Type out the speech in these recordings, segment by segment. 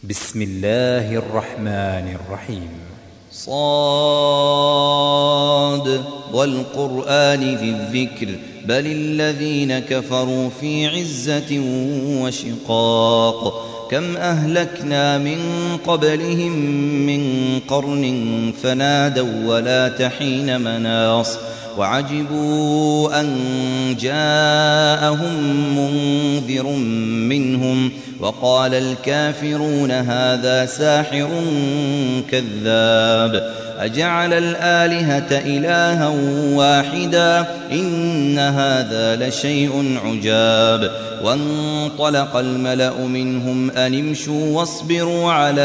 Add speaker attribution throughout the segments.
Speaker 1: بسم الله الرحمن الرحيم.
Speaker 2: صاد والقرآن ذي الذكر بل الذين كفروا في عزة وشقاق. كم أهلكنا من قبلهم من قرن فنادوا ولا تحين مناص وعجبوا أن جاءهم منذر منهم وقال الكافرون هذا ساحر كذاب. أجعل الآلهة إلها واحدا إن هذا لشيء عجاب. وانطلق الملأ منهم أن امشوا واصبروا على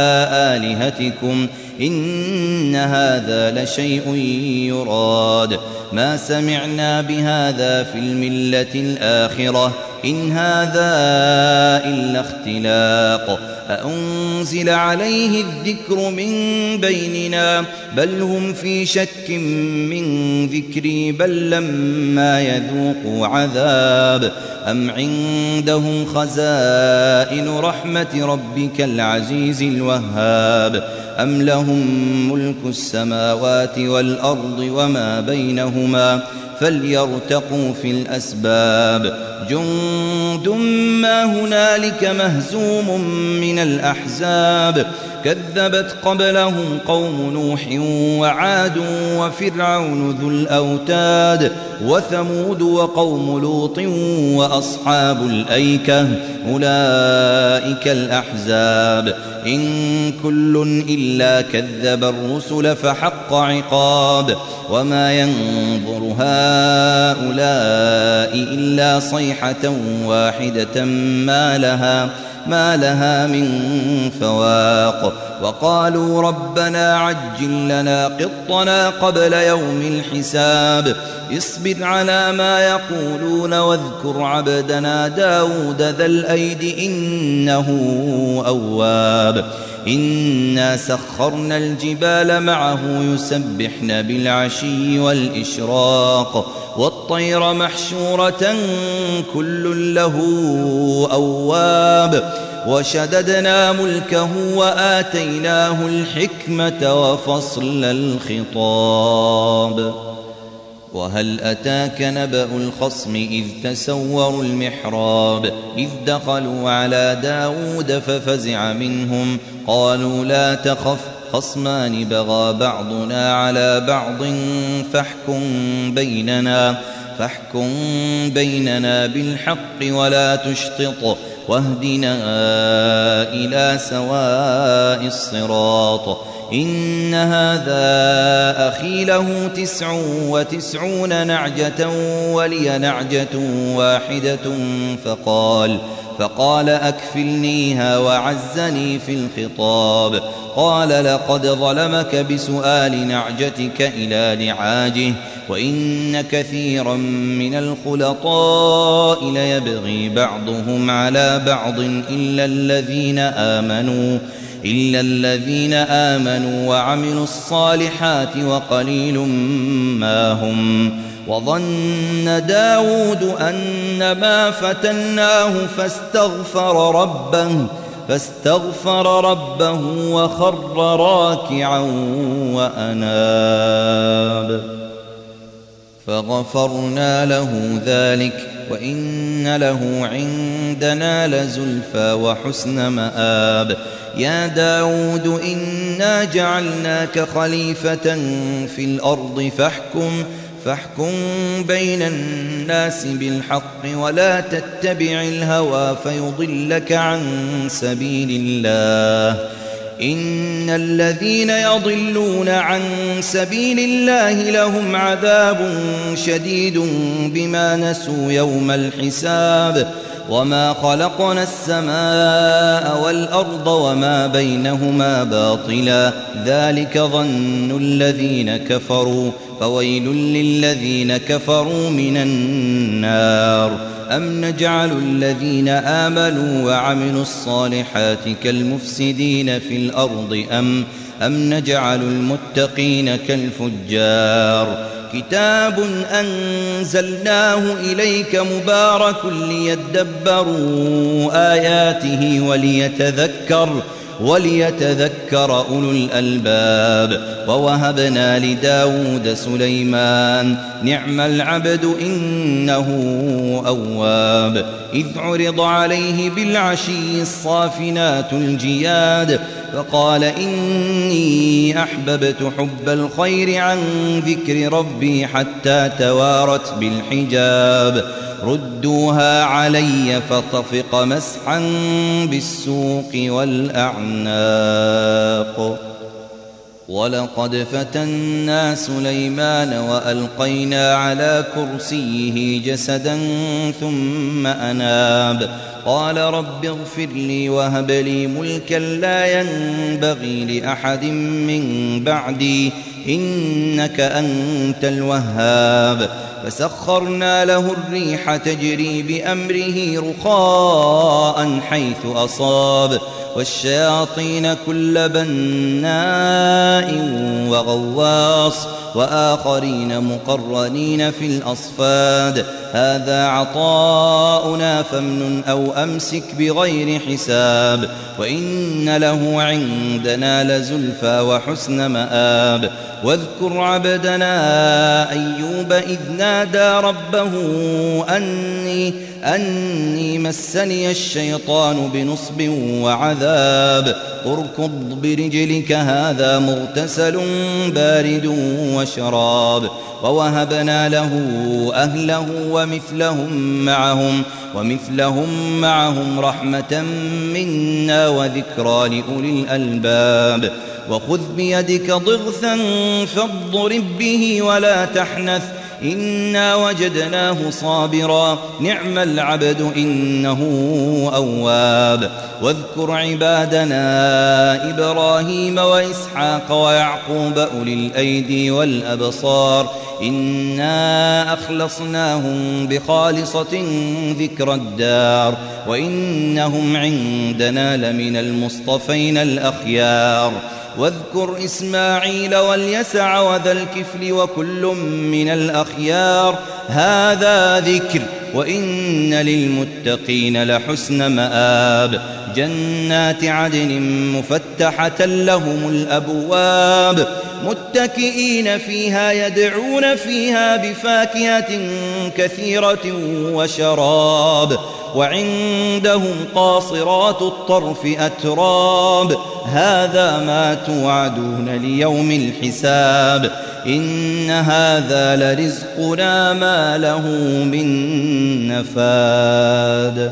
Speaker 2: آلهتكم إن هذا لشيء يراد. ما سمعنا بهذا في الملة الآخرة إن هذا إلا اختلاق. أأنزل عليه الذكر من بيننا بل هم في شك من ذكري بل لما يذوقوا عذاب. أم عندهم خزائن رحمة ربك العزيز الوهاب أم لهم ملك السماوات والأرض وما بينهما فليرتقوا في الأسباب. جند ما هنالك مهزوم من الأحزاب كذبت قبلهم قوم نوح وعاد وفرعون ذو الأوتاد وثمود وقوم لوط وأصحاب الأيكة أولئك الأحزاب. إن كل إلا كذب الرسل فحق عقاب. وما ينظر هؤلاء إلا صيحة واحدة ما لها من فواق. وقالوا ربنا عجل لنا قطنا قبل يوم الحساب. اصبر على ما يقولون واذكر عبدنا داود ذا الأيد إنه أواب. إنا سخرنا الجبال معه يسبحن بالعشي والإشراق والطير محشورة كل له أواب. وشددنا ملكه وآتيناه الحكمة وفصل الخطاب. وهل أتاك نبأ الخصم إذ تسوروا المحراب إذ دخلوا على داود ففزع منهم قالوا لا تخف خصمان بغى بعضنا على بعض فاحكم بيننا بالحق ولا تشطط واهدنا إلى سواء الصراط. إن هذا أخي له 99 نعجة ولي نعجة واحدة فقال أكفلنيها وعزني في الخطاب. قال لقد ظلمك بسؤال نعجتك إلى نعاجه وإن كثيرا من الخلطاء ليبغي بعضهم على بعض إلا الذين آمنوا وعملوا الصالحات وقليل ما هم. وظن داود أنما فتناه فاستغفر ربه وخر راكعا وأناب فغفرنا له ذلك وإن له عندنا لزلفى وحسن مآب. يا داود إنا جعلناك خليفة في الأرض فاحكم بين الناس بالحق ولا تتبع الهوى فيضلك عن سبيل الله. إن الذين يضلون عن سبيل الله لهم عذاب شديد بما نسوا يوم الحساب. وما خلقنا السماء والأرض وما بينهما باطلا ذلك ظن الذين كفروا فويل للذين كفروا من النار. أم نجعل الذين آمنوا وعملوا الصالحات كالمفسدين في الأرض أم نجعل المتقين كالفجار. كتاب أنزلناه إليك مبارك ليدبروا آياته وليتذكر أولو الألباب. ووهبنا لداود سليمان نعم العبد إنه أواب. إذ عرض عليه بالعشي الصافنات الجياد فقال إني أحببت حب الخير عن ذكر ربي حتى توارت بالحجاب ردوها علي فطفق مسحا بالسوق والأعناق. ولقد فتنا سليمان وألقينا على كرسيه جسدا ثم أناب قال رب اغفر لي وهب لي ملكا لا ينبغي لأحد من بعدي إنك أنت الوهاب. فسخرنا له الريح تجري بأمره رخاء حيث أصاب والشياطين كل بناء وغواص وآخرين مقرنين في الأصفاد هذا عطاؤنا فامنن أو أمسك بغير حساب وإن له عندنا لزلفى وحسن مآب. واذكر عبدنا أيوب إذ نادى ربه أني مسني الشيطان بنصب وعذاب اركض برجلك هذا مغتسل بارد وشراب. ووهبنا له أهله ومثلهم معهم رحمة منا وذكرى لأولي الألباب. وخذ بيدك ضغثا فاضرب به ولا تحنث إنا وجدناه صابرا نعم العبد إنه أواب. واذكر عبادنا إبراهيم وإسحاق ويعقوب أولي الأيدي والأبصار إنا أخلصناهم بخالصة ذكر الدار وإنهم عندنا لمن المصطفين الأخيار. واذكر إسماعيل واليسع وذا الكفل وكل من الأخيار هذا ذكر وإن للمتقين لحسن مآب. جنات عدن مفتحة لهم الأبواب متكئين فيها يدعون فيها بفاكهة كثيرة وشراب وعندهم قاصرات الطرف أتراب هذا ما توعدون ليوم الحساب إن هذا لرزقنا ما له من نفاد.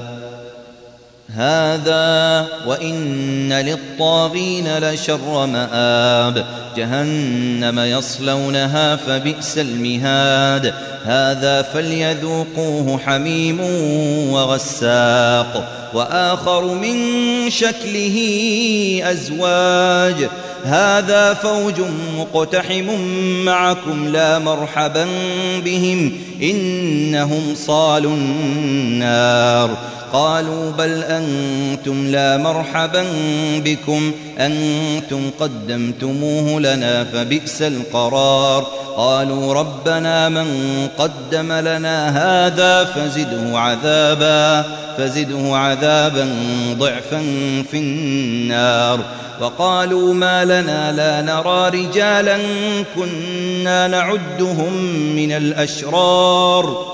Speaker 2: هذا وإن للطاغين لشر مآب جهنم يصلونها فبئس المهاد هذا فليذوقوه حميم وغساق وآخر من شكله أزواج هذا فوج مقتحم معكم لا مرحبا بهم إنهم صالوا النار قالوا بل أنتم لا مرحبا بكم أنتم قدمتموه لنا فبئس القرار قالوا ربنا من قدم لنا هذا فزده عذابا ضعفا في النار وقالوا ما لنا لا نرى رجالا كنا نعدهم من الأشرار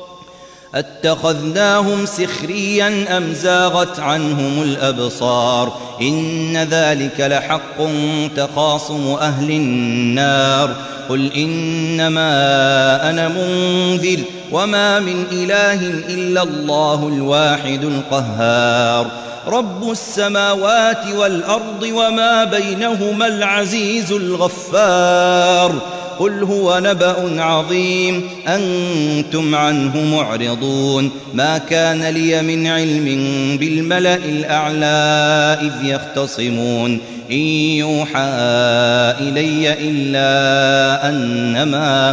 Speaker 2: اتخذناهم سخريا أم زاغت عنهم الأبصار إن ذلك لحق تخاصم أهل النار قل إنما أنا منذر وما من إله إلا الله الواحد القهار رب السماوات والأرض وما بينهما العزيز الغفار قل هو نبأ عظيم أنتم عنه معرضون ما كان لي من علم بالملأ الأعلى إذ يختصمون إن يوحى إلي إلا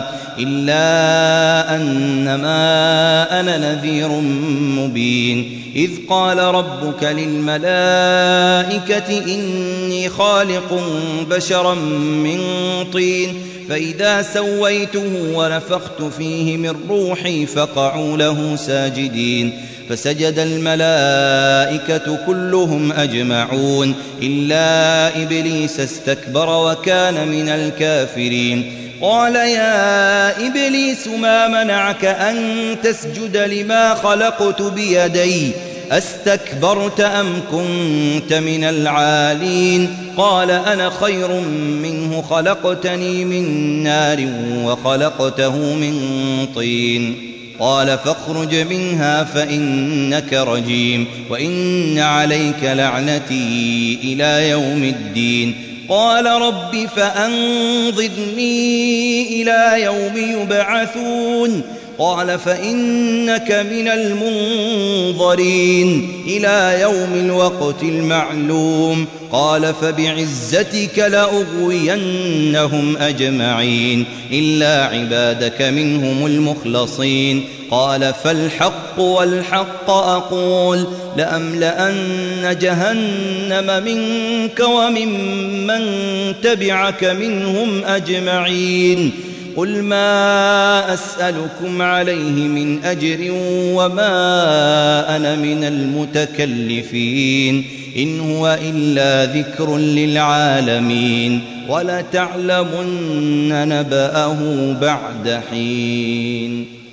Speaker 2: أنما أنا نذير مبين إذ قال ربك للملائكة إني خالق بشرا من طين فإذا سويته ونفخت فيه من روحي فقعوا له ساجدين فسجد الملائكة كلهم أجمعون إلا إبليس استكبر وكان من الكافرين قال يا إبليس ما منعك أن تسجد لما خلقت بيدي أستكبرت أم كنت من العالين قال أنا خير منه خلقتني من نار وخلقته من طين قال فاخرج منها فإنك رجيم وإن عليك لعنتي إلى يوم الدين قال رب فأنظرني إلى يوم يبعثون قال فإنك من المنظرين إلى يوم الوقت المعلوم قال فبعزتك لأغوينهم أجمعين إلا عبادك منهم المخلصين قال فالحق والحق أقول لأملأن جهنم منك وممن تبعك منهم أجمعين قل ما أسألكم عليه من أجر وما أنا من المتكلفين إن هو إلا ذكر للعالمين ولتعلمن نبأه بعد حين